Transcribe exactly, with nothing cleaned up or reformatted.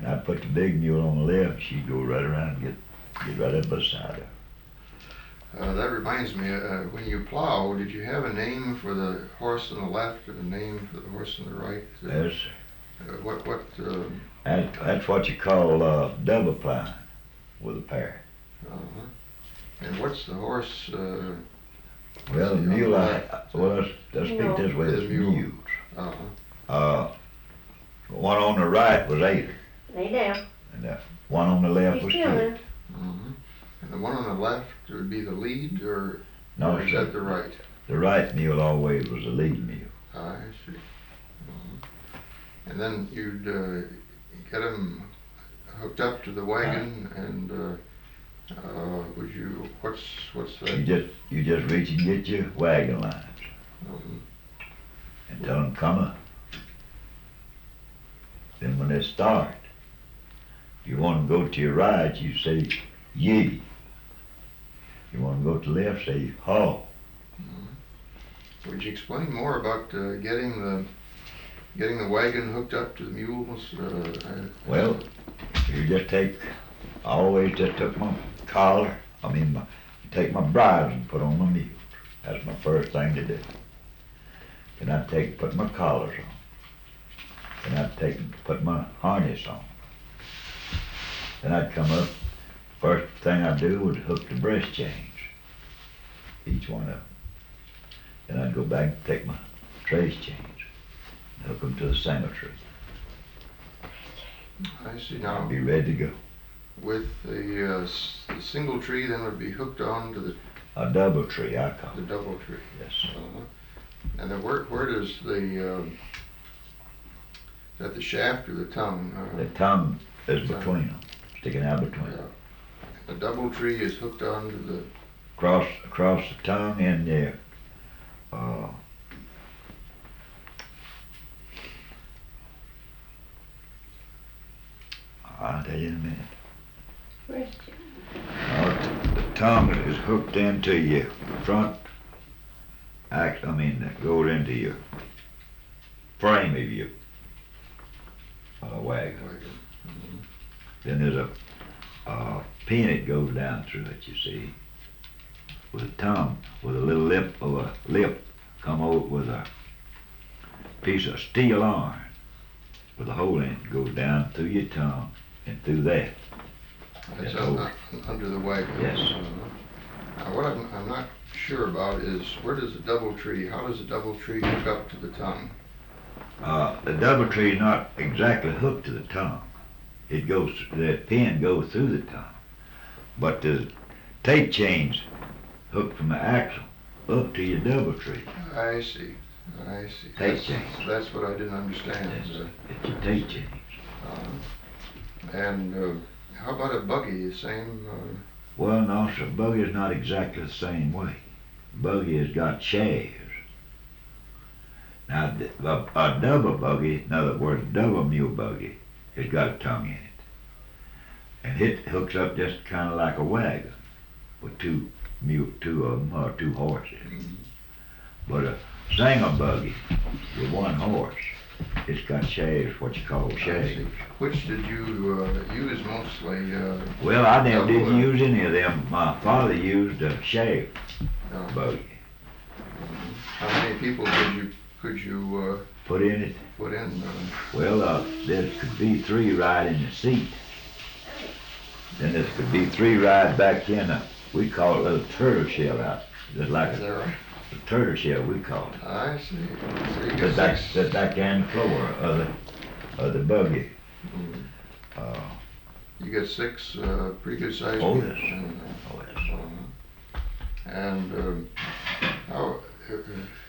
And I'd put the big mule on the left, she'd go right around and get, get right up beside her. Uh, that reminds me, uh, when you plow, did you have a name for the horse on the left and a name for the horse on the right? Yes, Uh, what, what, uh, that, that's what you call uh, double plowing with a pair. uh-huh. And what's the horse, uh, Well, the see, on mule, the I, left? well, let's, let's speak Mule. this way, The it's mule. mules. uh-huh, Uh, the one on the right was Ader, Lay down. and the one on the left He's was still Kid. there. mhm. And the one on the left would be the lead, or, No, or is sir. that the right? The right mule always was the lead mule. I see. Mhm. And then you'd, uh, get him hooked up to the wagon, and, uh, uh, would you, what's, what's that? You just, you just reach and get your wagon lines Mhm. and tell them come up. Then when they start, if you want to go to your right, you say ye. If you want to go to the left, say haw. Would you explain more about uh, getting the getting the wagon hooked up to the mules? Uh, uh, Well, you just take, I always just took my collar, I mean, my, take my bridle and put on my mules. That's my first thing to do. Then I'd take, put my collars on. Then I'd take, and put my harness on. Then I'd come up, first thing I'd do was hook the breast chains, each one of them. Then I'd go back and take my trace chains, and hook them to the cemetery. I see. Now, I'd be ready to go. with the, uh, s- the single tree, then would be hooked on to the, A double tree, I call the it. double tree. Yes. Uh-huh. And then where where does the uh, is that the shaft or the tongue? Uh, The tongue is between them, sticking out between yeah. them. The double tree is hooked onto the. Across, across the tongue and the, uh, I'll tell you in a minute. Where's Jim? Uh, the tongue is hooked into your front ax, I mean, it goes into your frame of your uh, wagon. wagon. Mhm. Then there's a, uh, pin that goes down through it, you see, with a tongue, with a little lip of a lip come over with a piece of steel iron with a hole in it, goes down through your tongue and through that. That's That un- hole. un- under the wagon. Yes. Uh-huh. Now, what I'm, I'm not sure about is where does the double tree? How does the double tree hook up to the tongue? Uh, the double tree is not exactly hooked to the tongue. It goes, the pin goes through the tongue. But the tape chains hooked from the axle up to your double tree. I see. I see. Tape That's, chains. that's what I didn't understand. It's, Uh, it's your tape chains. uh, and uh, how about a buggy? The same. Uh, Well, no, sir, buggy's not exactly the same way. Buggy has got shafts. Now, the- a, a double buggy, in other words, a double mule buggy, has got a tongue in it. And it hooks up just kind of like a wagon with two mule, two of them, or two horses. But a single buggy with one horse, it's got shafts, what you call I shafts. see. Which did you uh, use mostly? Uh, Well, I never Double, didn't uh, use any of them. My father used a shaft uh, buggy. how many people could you could you uh, Put in it. put in? Uh, Well, uh, there could be three ride in the seat. Then there could be three ride back in a, we call it a little turtle shell out. Just like is a, that right? a turtle shell, we call it. I see. So you That's get back, six. that's back in the floor of the, of the buggy. Mm. Uh, You get six uh, pretty good sized Oh, people. yes. in there. oh, yes. Uh, and um, how uh,